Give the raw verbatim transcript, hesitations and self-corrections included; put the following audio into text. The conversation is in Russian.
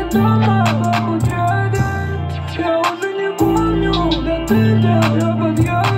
не дома, а у дяди. Я уже не помню, да ты где, я подъеду.